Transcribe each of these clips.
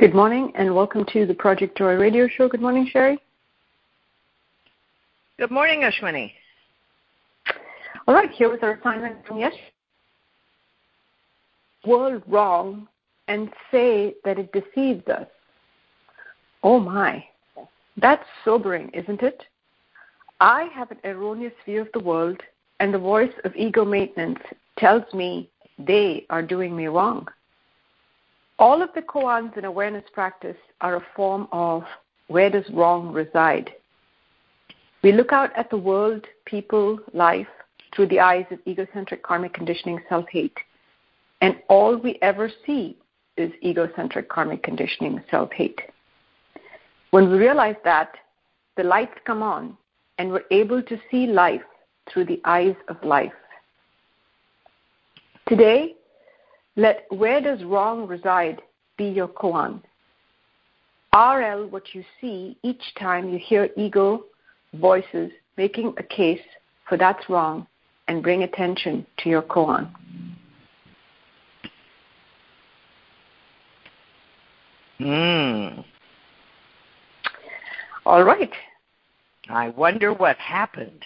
Good morning and welcome to the Project Joy Radio Show. Good morning, Sherry. Good morning, Ashwini. All right, here with our assignment from yesterday. World wrong and say that it deceives us. Oh my, that's sobering, isn't it? I have an erroneous view of the world and the voice of ego maintenance tells me they are doing me wrong. All of the koans in awareness practice are a form of where does wrong reside. We look out at the world, people, life through the eyes of egocentric karmic conditioning, self-hate. And all we ever see is egocentric karmic conditioning, self-hate. When we realize that, the lights come on and we're able to see life through the eyes of life. Today, let where does wrong reside be your koan. RL, what you see each time you hear ego voices making a case for that's wrong, and bring attention to your koan. All right. I wonder what happened.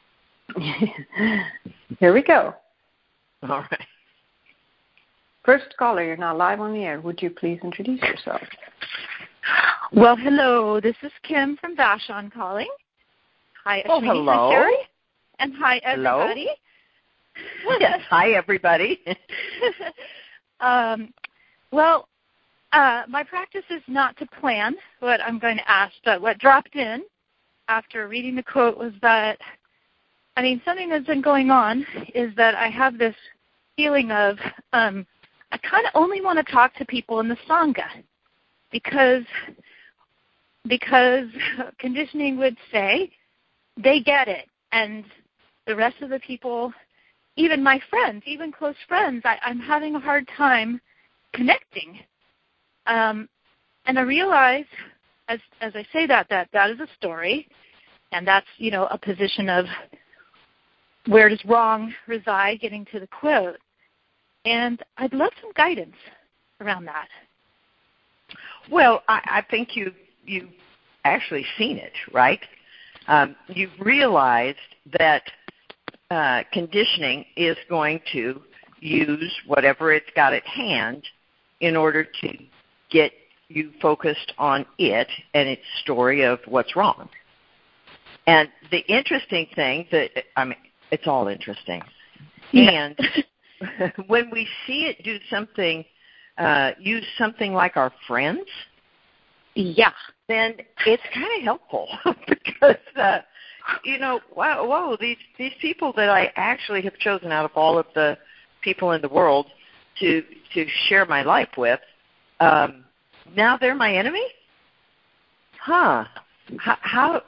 Here we go. All right. First caller, you're now live on the air. Would you please introduce yourself? Well, hello. This is Kim from Vashon calling. Hi, Ashwini. Hello. Hi, Sherry. And hi, everybody. Hello. Yes, hi, everybody. My practice is not to plan what I'm going to ask, but what dropped in after reading the quote was that, something that's been going on is that I have this feeling of I kind of only want to talk to people in the Sangha because conditioning would say they get it, and the rest of the people, even my friends, even close friends, I'm having a hard time connecting. And I realize, as I say that is a story, and that's, a position of where does wrong reside, getting to the quote. And I'd love some guidance around that. Well, I think you've actually seen it, right? You've realized that conditioning is going to use whatever it's got at hand in order to get you focused on it and its story of what's wrong. And the interesting thing it's all interesting. Yeah. And when we see it do something, use something like our friends, yeah, then it's kind of helpful because, these people that I actually have chosen out of all of the people in the world to share my life with, now they're my enemy? Huh. How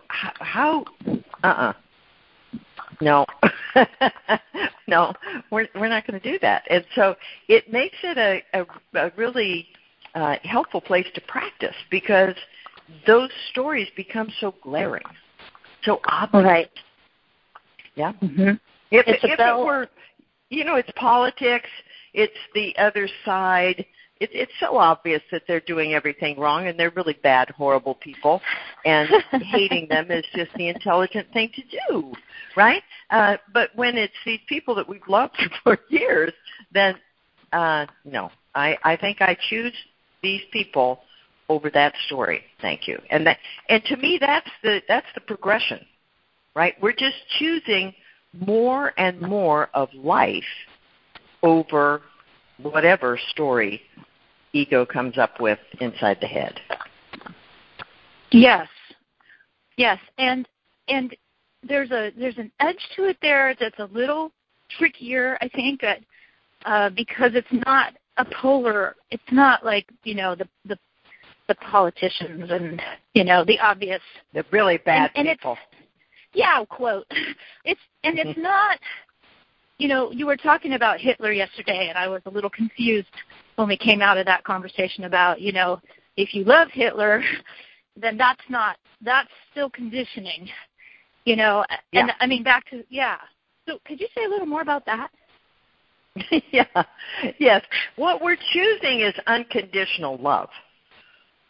No. No, we're not going to do that. And so it makes it a really helpful place to practice because those stories become so glaring, so obvious. Right. Yeah. Mm-hmm. If it were, it's politics, it's the other side. It's so obvious that they're doing everything wrong and they're really bad, horrible people, and hating them is just the intelligent thing to do, right? But when it's these people that we've loved for years, then no. I think I choose these people over that story. Thank you. And to me, that's the progression, right? We're just choosing more and more of life over whatever story ego comes up with inside the head. Yes, and there's an edge to it there that's a little trickier, I think, because it's not a polar. It's not like the politicians and the obvious, the really bad people. Quote. It's not. You were talking about Hitler yesterday, and I was a little confused when we came out of that conversation about, if you love Hitler, then that's still conditioning, and back to, So could you say a little more about that? Yes. What we're choosing is unconditional love.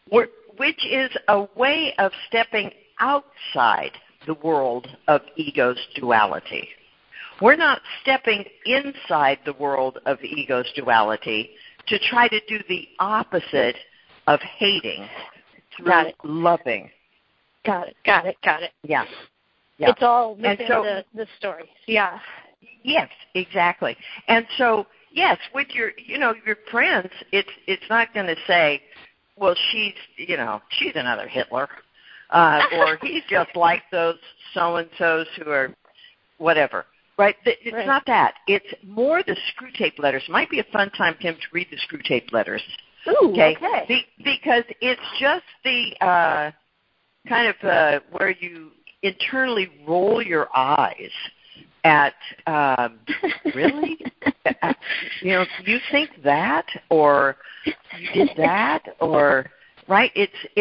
which is a way of stepping outside the world of ego's duality. We're not stepping inside the world of ego's duality to try to do the opposite of hating through loving. Got it. Yeah. It's all within the story. Yeah. Yes, exactly. And so, yes, with your friends, it's not going to say, well, she's another Hitler, or he's just like those so-and-sos who are whatever, right? It's not that. It's more the screw tape letters. Might be a fun time, Kim, to read the screw tape letters. Ooh, okay. Because it's just the kind of where you internally roll your eyes at, really? You think that, or you did that, or right?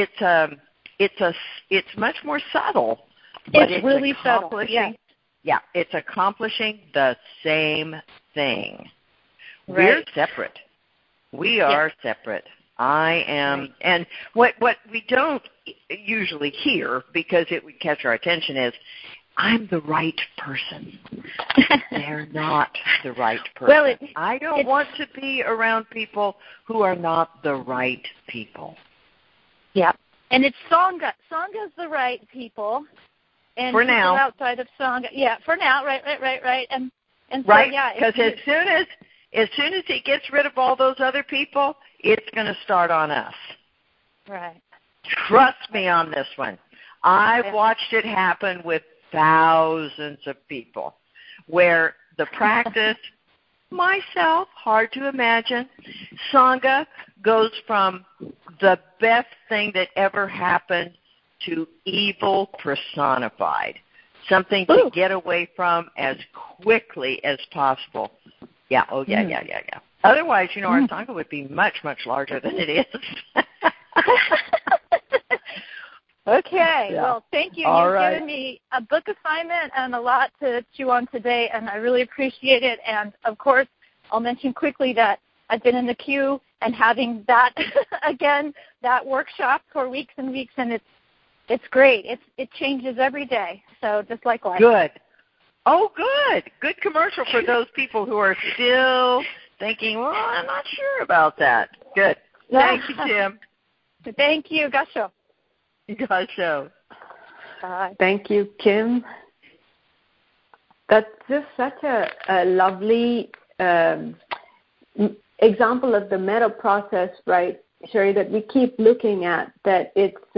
It's much more subtle. But it's really subtle. Yeah, it's accomplishing the same thing. Right. We're separate. We are separate. I am, right. And what we don't usually hear, because it would catch our attention, is I'm the right person. They're not the right person. Well, I don't want to be around people who are not the right people. Yeah, and it's Sangha. Sangha's the right people. And for now, outside of Sangha, for now, right, and so, right, because as soon as he gets rid of all those other people, it's going to start on us. Right. Trust me on this one. I've watched it happen with thousands of people, where the practice, myself, hard to imagine, Sangha goes from the best thing that ever happened to evil personified, something to get away from as quickly as possible. Yeah, yeah. Otherwise, our Sangha would be much, much larger than it is. Okay, well, thank you. You've given me a book assignment and a lot to chew on today, and I really appreciate it. And, of course, I'll mention quickly that I've been in the queue and having that, again, that workshop for weeks and weeks, and it's great. It changes every day, so just like life. Good. Oh, good. Good commercial for those people who are still thinking, well, I'm not sure about that. Good. Thank you, Tim. Thank you. Gasho. Gasho. Thank you, Kim. That's just such a lovely example of the meta process, right, Sherry, that we keep looking at, that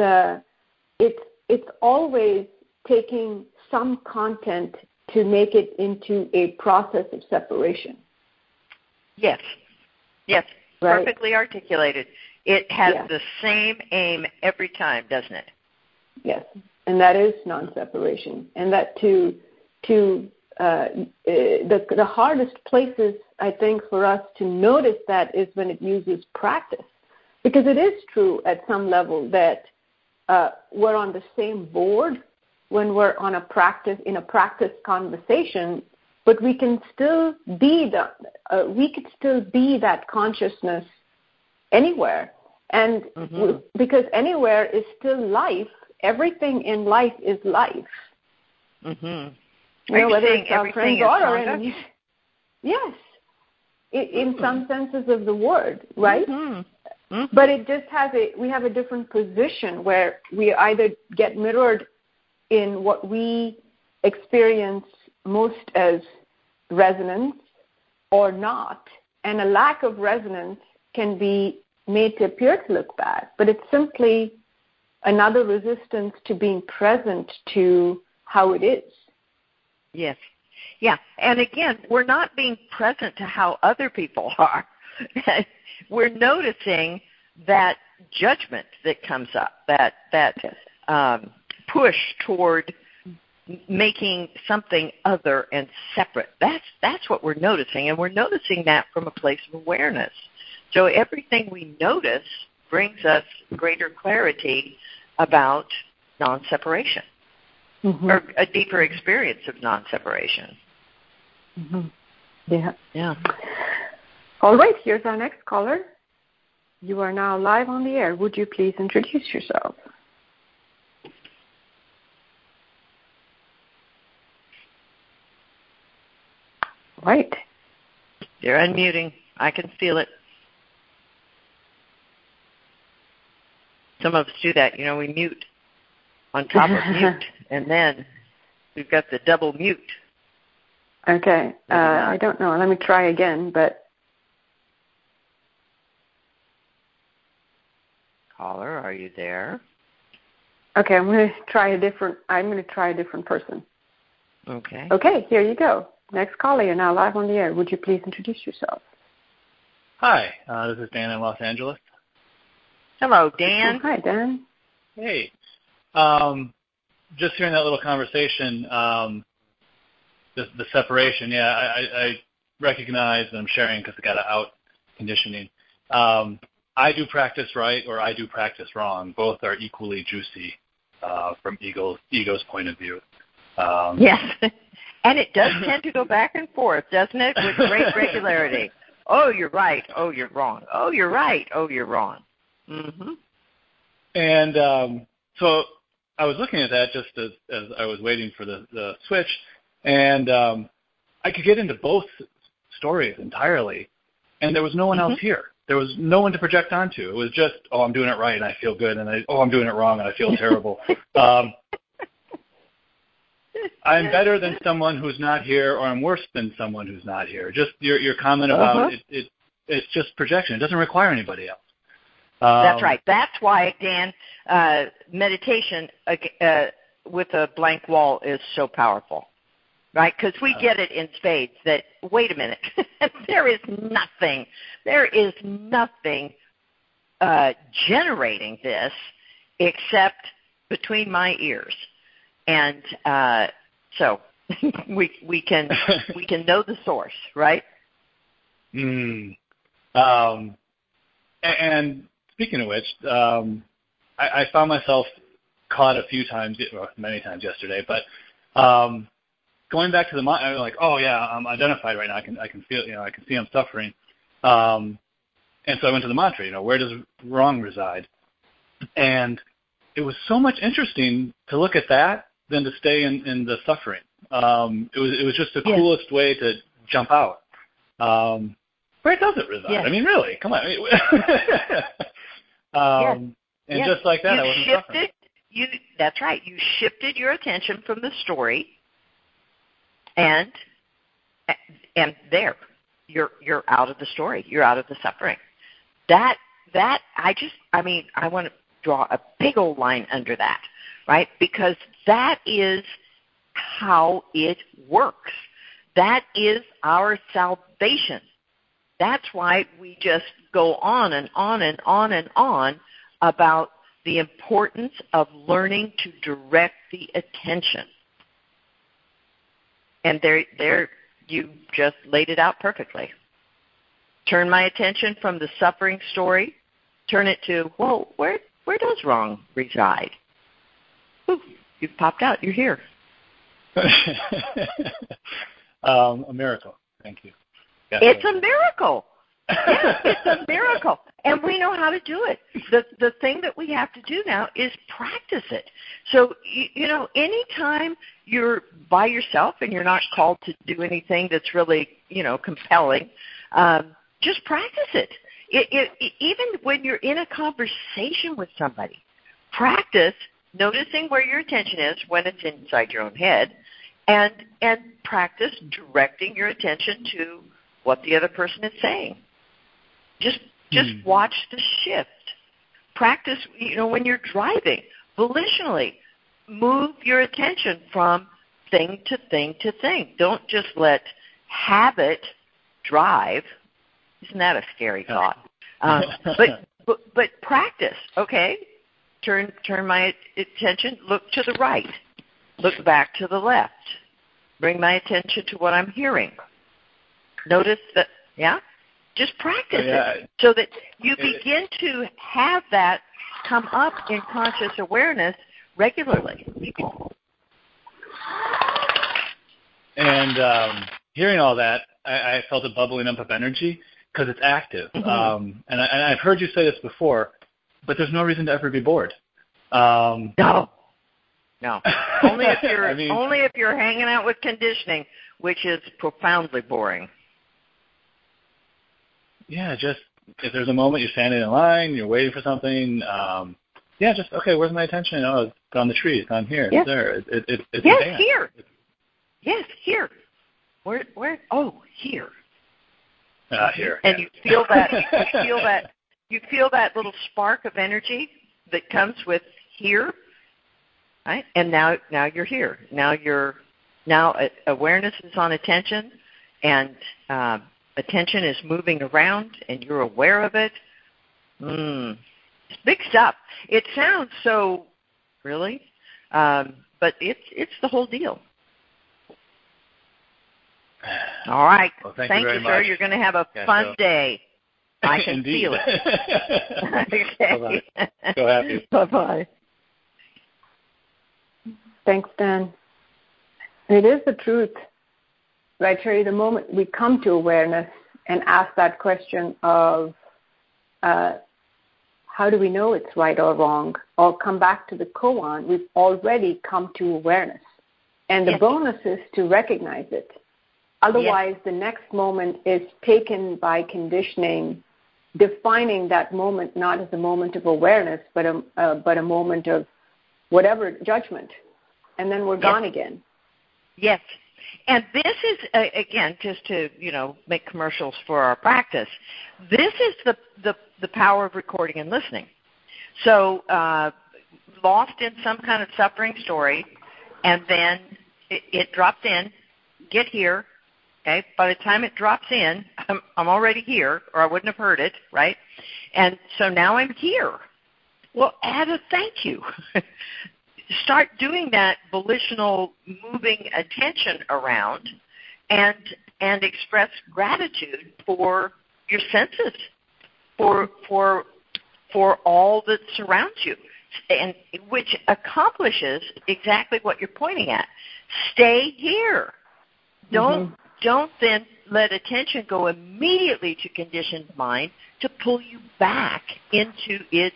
it's always taking some content to make it into a process of separation. Yes. Right? Perfectly articulated. It has the same aim every time, doesn't it? Yes, and that is non-separation. And that the hardest places, I think, for us to notice that is when it uses practice. Because it is true at some level that we're on the same board when we're in a practice conversation, but we can still be that consciousness anywhere, and because anywhere is still life. Everything in life is life. Whether it's our friends or our enemies. Yes, in some senses of the word, right? But it just we have a different position where we either get mirrored in what we experience most as resonance or not. And a lack of resonance can be made to appear to look bad, but it's simply another resistance to being present to how it is. Yes. Yeah. And again, we're not being present to how other people are. We're noticing that judgment that comes up, that push toward making something other and separate. That's what we're noticing, and we're noticing that from a place of awareness. So everything we notice brings us greater clarity about non-separation, or a deeper experience of non-separation. Yeah. All right, here's our next caller. you are now live on the air. Would you please introduce yourself? Right. You're unmuting. I can feel it. Some of us do that. We mute on top of mute, and then we've got the double mute. Okay. I don't know. Let me try again, but... Caller, are you there? Okay, I'm going to try a different person. Okay. Okay, here you go. Next caller, you're now live on the air. Would you please introduce yourself? Hi, this is Dan in Los Angeles. Hello, Dan. Oh, hi, Dan. Hey. Just hearing that little conversation, the separation, I recognize and I'm sharing because I got out conditioning. I do practice right or I do practice wrong. Both are equally juicy from ego's point of view. Yes. And it does tend to go back and forth, doesn't it, with great regularity. Oh, you're right. Oh, you're wrong. Oh, you're right. Oh, you're wrong. Mm-hmm. And so I was looking at that just as I was waiting for the switch, and I could get into both stories entirely, and there was no one else here. There was no one to project onto. It was just, oh, I'm doing it right, and I feel good, and I'm doing it wrong, and I feel terrible. I'm better than someone who's not here, or I'm worse than someone who's not here. Just your comment about it's just projection. It doesn't require anybody else. That's right. That's why, Dan, meditation with a blank wall is so powerful, right? Because we get it in spades that, wait a minute, there is nothing generating this except between my ears. And so we can know the source, right? And speaking of which, I found myself caught a few times, or many times yesterday, but going back to the mind, I'm like, oh yeah, I'm identified right now. I can feel, I can see I'm suffering. And so I went to the mantra, where does wrong reside? And it was so much interesting to look at that than to stay in the suffering. It was just the coolest way to jump out. Where does it reside? Yes. I mean, really, come on. And just like that, I wasn't suffering. That's right. You shifted your attention from the story, and there, you're out of the story. You're out of the suffering. I want to draw a big old line under that, right? Because that is how it works. That is our salvation. That's why we just go on and on and on and on about the importance of learning to direct the attention. And there you just laid it out perfectly. Turn my attention from the suffering story, turn it to, whoa, where does wrong reside? Ooh, you've popped out. You're here. A miracle. Thank you. It's a miracle. Yes, it's a miracle. And we know how to do it. The thing that we have to do now is practice it. So, anytime you're by yourself and you're not called to do anything that's really, compelling, just practice it. Even when you're in a conversation with somebody, practice noticing where your attention is when it's inside your own head, and practice directing your attention to what the other person is saying. Just watch the shift. Practice, when you're driving, volitionally move your attention from thing to thing to thing. Don't just let habit drive. Isn't that a scary thought? But practice, okay? Turn my attention, look to the right, look back to the left. Bring my attention to what I'm hearing. Notice that, just practice it so that you begin to have that come up in conscious awareness regularly. And hearing all that, I felt a bubbling up of energy because it's active. And I've heard you say this before, but there's no reason to ever be bored. No. Only if you're only if you're hanging out with conditioning, which is profoundly boring. Yeah, just if there's a moment you're standing in line, you're waiting for something. Just okay. Where's my attention? Oh, it's on the tree. It's on here. Yes. It's there. It's yes, here. Yes, here. Where? Oh, here. Here. And you feel that. You feel that little spark of energy that comes with here, right? And now you're here. Now awareness is on attention, and attention is moving around, and you're aware of it. It's big stuff. It sounds so really, but it's the whole deal. All right. Well, thank you, sir. much. You're going to have a fun day. I can Indeed. feel it. Okay. Bye-bye. So happy. Bye-bye. Thanks, Dan. It is the truth, right, Sherry? The moment we come to awareness and ask that question of how do we know it's right or wrong, or come back to the koan, we've already come to awareness. And the bonus is to recognize it. Otherwise, the next moment is taken by conditioning, defining that moment not as a moment of awareness, but a moment of whatever judgment, and then we're gone again. Yes, and this is again just to make commercials for our practice. This is the power of recording and listening. So lost in some kind of suffering story, and then it dropped in. Get here. Okay. By the time it drops in, I'm already here, or I wouldn't have heard it, right? And so now I'm here. Well, add a thank you. Start doing that volitional, moving attention around, and express gratitude for your senses, for all that surrounds you, and which accomplishes exactly what you're pointing at. Stay here. Don't then let attention go immediately to conditioned mind to pull you back into its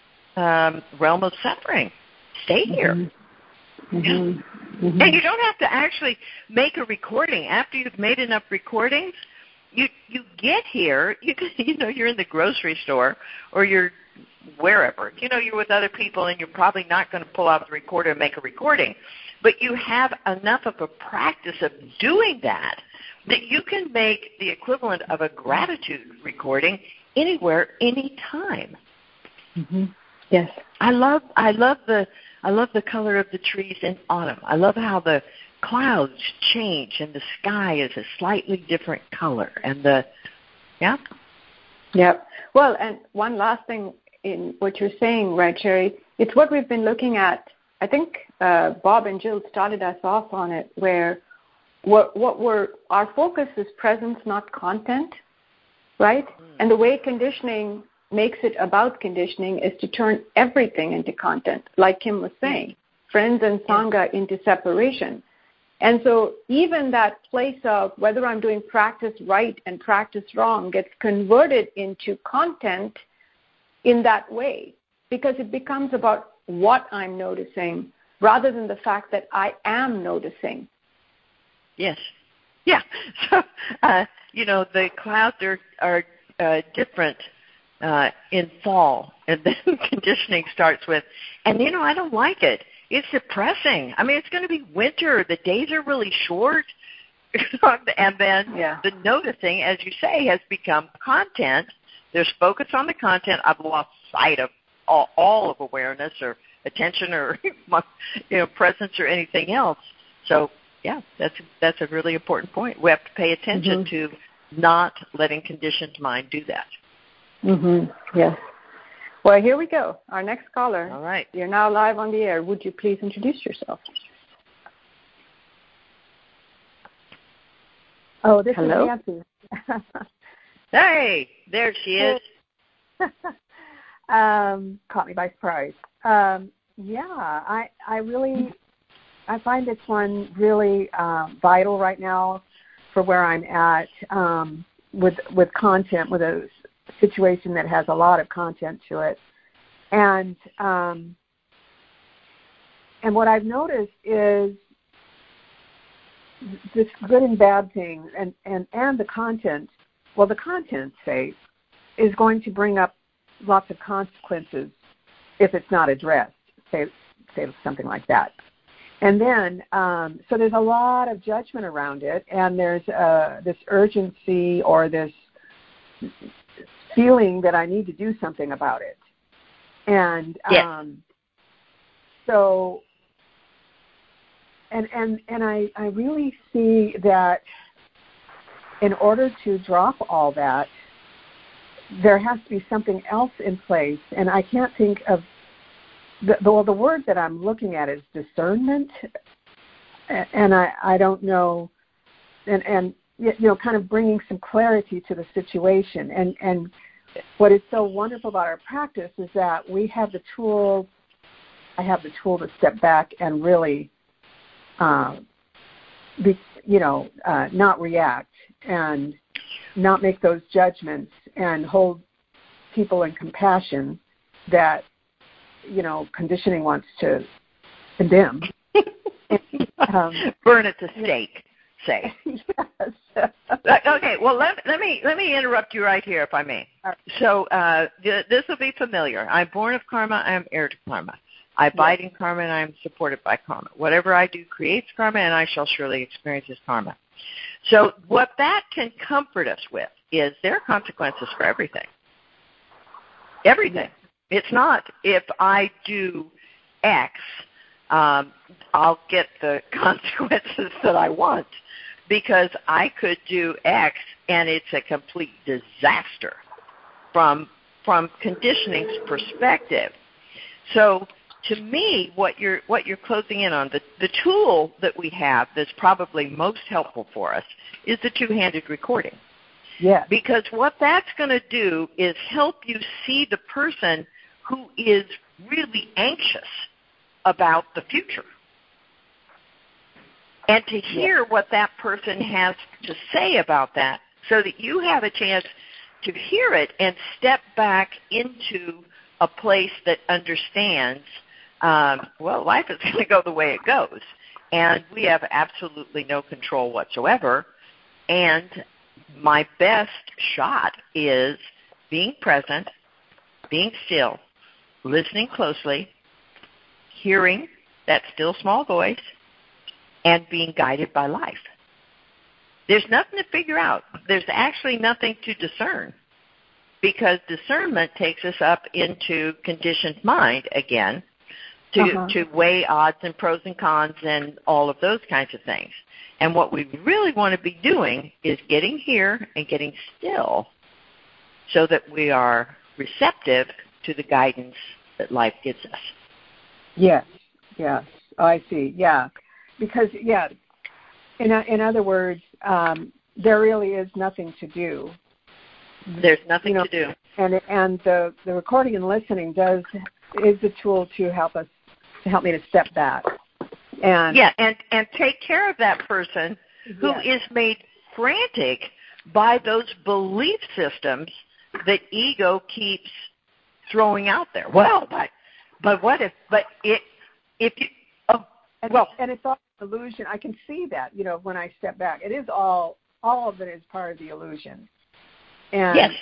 realm of suffering. Stay here. And you don't have to actually make a recording. After you've made enough recordings, you get here. You're in the grocery store, or you're wherever. You're with other people, and you're probably not going to pull out the recorder and make a recording. But you have enough of a practice of doing that you can make the equivalent of a gratitude recording anywhere, anytime. Yes. I love the color of the trees in autumn. I love how the clouds change and the sky is a slightly different color. And Well, and one last thing in what you're saying, right, Sherry? It's what we've been looking at. I think Bob and Jill started us off on it, where our focus is presence, not content, right? And the way conditioning makes it about conditioning is to turn everything into content, like Kim was saying, friends and Sangha into separation. And so even that place of whether I'm doing practice right and practice wrong gets converted into content in that way, because it becomes about what I'm noticing rather than the fact that I am noticing. Yes. Yeah. So, the clouds are different in fall, and then conditioning starts with, and I don't like it. It's depressing. I mean, it's going to be winter. The days are really short. And then the noticing, as you say, has become content. There's focus on the content. I've lost sight of all of awareness or attention or presence or anything else. So, that's a really important point. We have to pay attention to not letting conditioned mind do that. Yes. Well, here we go. Our next caller. All right. You're now live on the air. Would you please introduce yourself? Oh, this Hello? is Nancy. Hey, there she is. Caught me by surprise. I find this one really vital right now for where I'm at. with content, with a situation that has a lot of content to it. And what I've noticed is this good and bad thing, and the content, well, the content, say, is going to bring up lots of consequences if it's not addressed, say something like that. And then, so there's a lot of judgment around it, and there's this urgency or this feeling that I need to do something about it. And so, and I really see that in order to drop all that, there has to be something else in place, and I can't think of the word that I'm looking at is discernment, and I don't know, and kind of bringing some clarity to the situation. And what is so wonderful about our practice is that we have the tool. I have the tool to step back and really, not react and not make those judgments and hold people in compassion that conditioning wants to condemn. Burn at the stake, say. Yes. Okay, well, let me interrupt you right here, if I may. So this will be familiar. I'm born of karma. I am heir to karma. I abide in karma, and I am supported by karma. Whatever I do creates karma, and I shall surely experience this karma. So what that can comfort us with is there are consequences for everything. Everything. It's not if I do X, I'll get the consequences that I want, because I could do X and it's a complete disaster from conditioning's perspective. So to me, what you're closing in on, the tool that we have that's probably most helpful for us is the two-handed recording. Yeah. Because what that's going to do is help you see the person who is really anxious about the future, and to hear what that person has to say about that, so that you have a chance to hear it and step back into a place that understands, life is going to go the way it goes, and we have absolutely no control whatsoever, and my best shot is being present, being still, listening closely, hearing that still small voice, and being guided by life. There's nothing to figure out. There's actually nothing to discern, because discernment takes us up into conditioned mind again to weigh odds and pros and cons and all of those kinds of things. And what we really want to be doing is getting here and getting still so that we are receptive to the guidance that life gives us. Yes. I see. Yeah. Because, in other words, there really is nothing to do. There's nothing to do. And the recording and listening is a tool to help me to step back. And take care of that person who is made frantic by those belief systems that ego keeps throwing out there. Well, but what if? But if you and it's all illusion. I can see that. When I step back, it is all of it is part of the illusion. And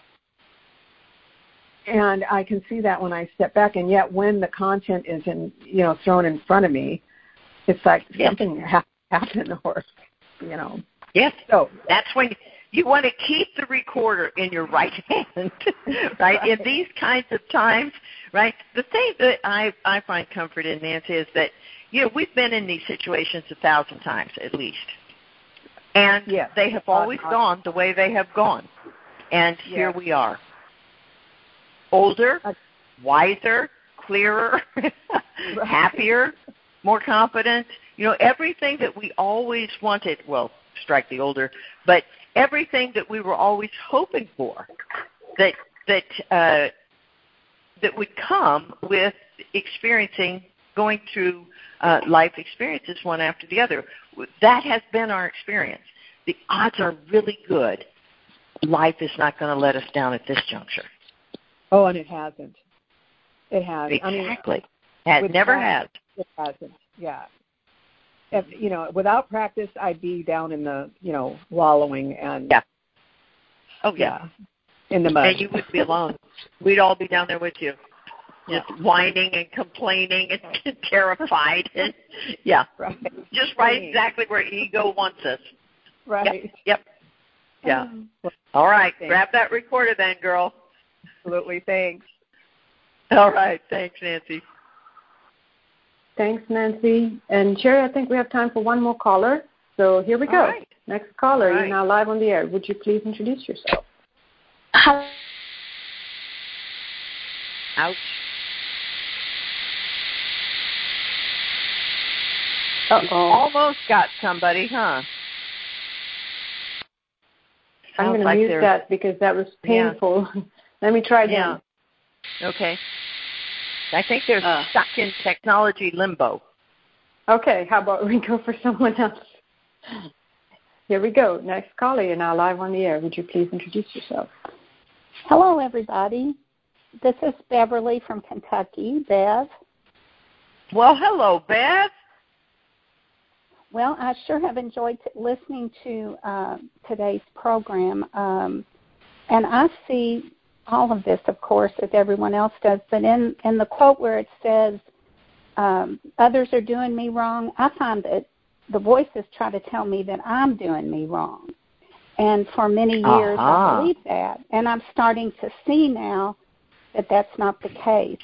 and I can see that when I step back. And yet, when the content is thrown in front of me, it's like something happened, or Yes. So that's when you want to keep the recorder in your right hand, right? In these kinds of times, right? The thing that I find comfort in, Nancy, is that we've been in these situations 1,000 times at least, and they have always gone the way they have gone, and here we are, older, wiser, clearer, happier, more confident. Everything that we always wanted. Well, strike the older, but everything that we were always hoping for, that would come with going through life experiences one after the other. That has been our experience. The odds are really good life is not going to let us down at this juncture. Oh, and it hasn't. It has. Exactly. It never has. It hasn't. Yeah. If, without practice, I'd be down in the, wallowing and. Yeah. Oh, yeah. In the mud. And you wouldn't be alone. We'd all be down there with you. Just whining and complaining and terrified. And, Right. Just right exactly where ego wants us. Right. Yep. Yeah. All right. Thanks. Grab that recorder then, girl. Absolutely. Thanks. All right. Thanks, Nancy. Thanks, Nancy. And Sherry, I think we have time for one more caller. So here we go. Right. Next caller, Right. You're now live on the air. Would you please introduce yourself? Ouch. Uh-oh. Almost got somebody, huh? I'm going to mute that because that was painful. Yeah. Let me try again. Yeah. Okay. I think they're stuck in technology limbo. Okay, how about we go for someone else? Here we go. Next caller, you're now live on the air. Would you please introduce yourself? Hello, everybody. This is Beverly from Kentucky, Bev. Well, hello, Bev. Well, I sure have enjoyed listening to today's program. And I see all of this, of course, as everyone else does. But in the quote where it says, others are doing me wrong, I find that the voices try to tell me that I'm doing me wrong. And for many years, I believed that. And I'm starting to see now that that's not the case.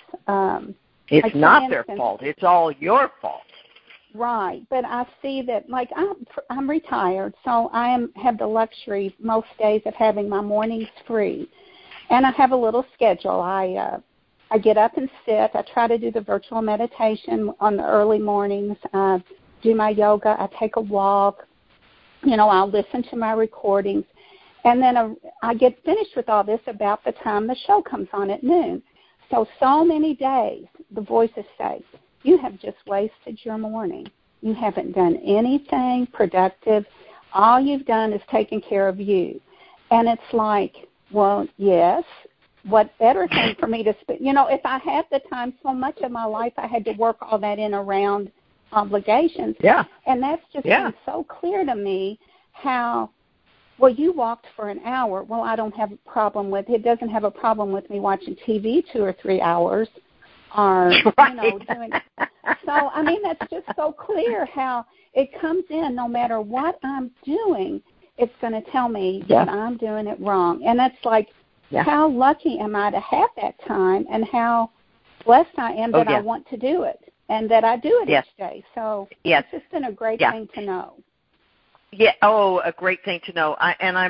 It's not their fault. It's all your fault. Right, but I see that, like, I'm retired, so I have the luxury most days of having my mornings free, and I have a little schedule. I get up and sit. I try to do the virtual meditation on the early mornings. Do my yoga. I take a walk. I'll listen to my recordings, and then I get finished with all this about the time the show comes on at noon. So many days the voices say, you have just wasted your morning. You haven't done anything productive. All you've done is taken care of you. And it's like, well, yes, what better thing for me to spend? If I had the time, so much of my life I had to work all that in around obligations. Yeah. And that's just been so clear to me how, well, you walked for an hour. Well, I don't have a problem with it. It doesn't have a problem with me watching TV 2 or 3 hours. Are doing so. That's just so clear how it comes in. No matter what I'm doing, it's going to tell me that I'm doing it wrong. And that's like, how lucky am I to have that time, and how blessed I am that I want to do it, and that I do it each day. So it's just been a great thing to know. Yeah. Oh, a great thing to know.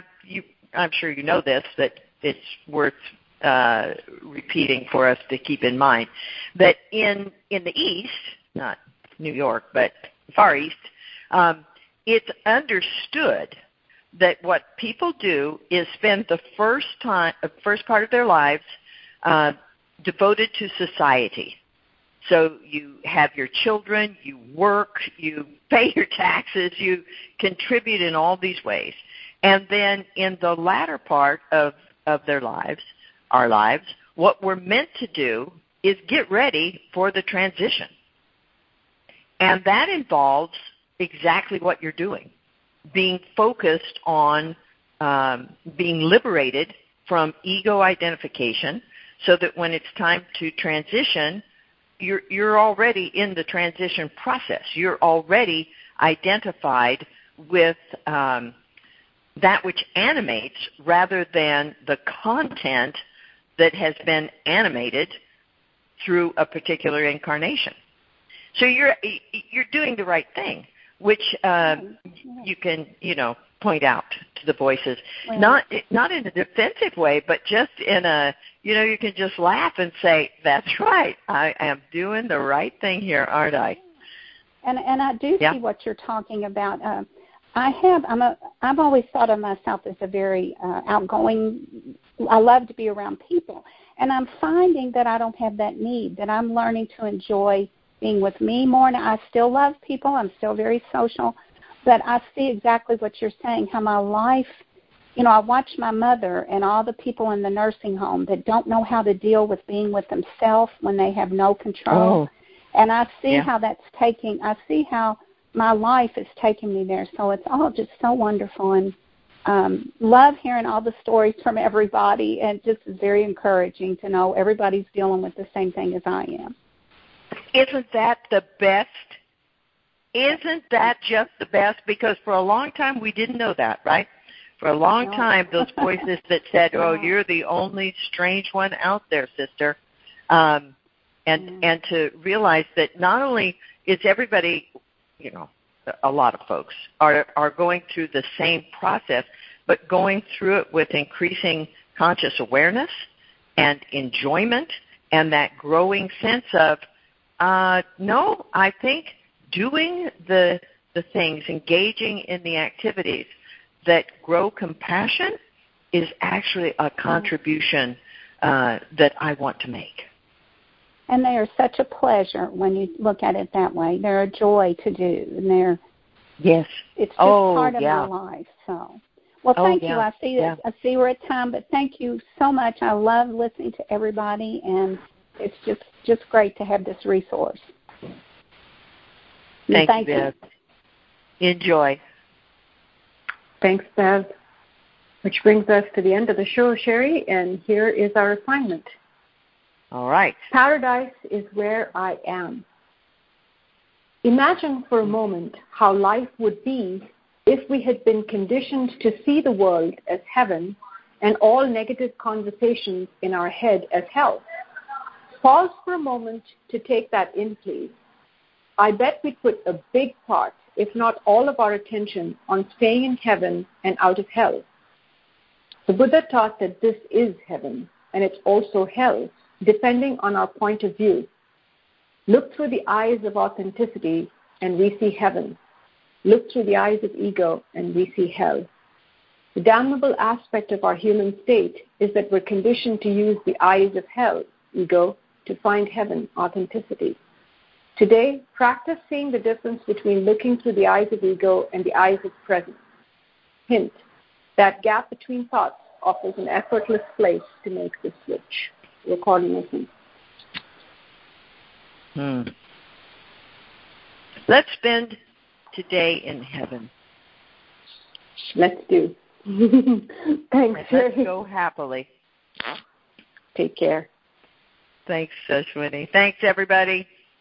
I'm sure you know this, that it's worth repeating for us to keep in mind that in the East, not New York, but Far East, it's understood that what people do is spend the first part of their lives devoted to society. So you have your children, you work, you pay your taxes, you contribute in all these ways. And then in the latter part of their lives, our lives, what we're meant to do is get ready for the transition. And that involves exactly what you're doing, being focused on being liberated from ego identification so that when it's time to transition, you're already in the transition process. You're already identified with that which animates rather than the content that has been animated through a particular incarnation. So you're doing the right thing, which you can, point out to the voices, not in a defensive way, but just in a, you can just laugh and say, that's right, I am doing the right thing here, aren't I? And I do see what you're talking about. I've always thought of myself as a very outgoing. I love to be around people, and I'm finding that I don't have that need. That I'm learning to enjoy being with me more. Now, I still love people. I'm still very social, but I see exactly what you're saying. How my life I watch my mother and all the people in the nursing home that don't know how to deal with being with themselves when they have no control. Oh. And I see how I see how my life is taking me there. So it's all just so wonderful, and love hearing all the stories from everybody, and just is very encouraging to know everybody's dealing with the same thing as I am. Isn't that the best? Isn't that just the best? Because for a long time we didn't know that, right? For a long time, those voices that said, "Oh, you're the only strange one out there, sister," and to realize that not only is everybody, a lot of folks are going through the same process, but going through it with increasing conscious awareness and enjoyment and that growing sense of, no, I think doing the things, engaging in the activities that grow compassion is actually a contribution that I want to make. And they are such a pleasure when you look at it that way. They're a joy to do, and it's just part of my life. So, well, thank you. I see we're at time, but thank you so much. I love listening to everybody, and it's just great to have this resource. Thank you, Bev. Enjoy. Thanks, Bev. Which brings us to the end of the show, Sherry, and here is our assignment. All right. Paradise is where I am. Imagine for a moment how life would be if we had been conditioned to see the world as heaven and all negative conversations in our head as hell. Pause for a moment to take that in, please. I bet we'd put a big part, if not all of our attention, on staying in heaven and out of hell. The Buddha taught that this is heaven, and it's also hell, depending on our point of view. Look through the eyes of authenticity, and we see heaven. Look through the eyes of ego, and we see hell. The damnable aspect of our human state is that we're conditioned to use the eyes of hell, ego, to find heaven, authenticity. Today, practice seeing the difference between looking through the eyes of ego and the eyes of presence. Hint, that gap between thoughts offers an effortless place to make the switch. Recording with me. Let's spend today in heaven. Let's do. Thanks, Let's go happily. Take care. Thanks, Ashwini. Thanks, everybody.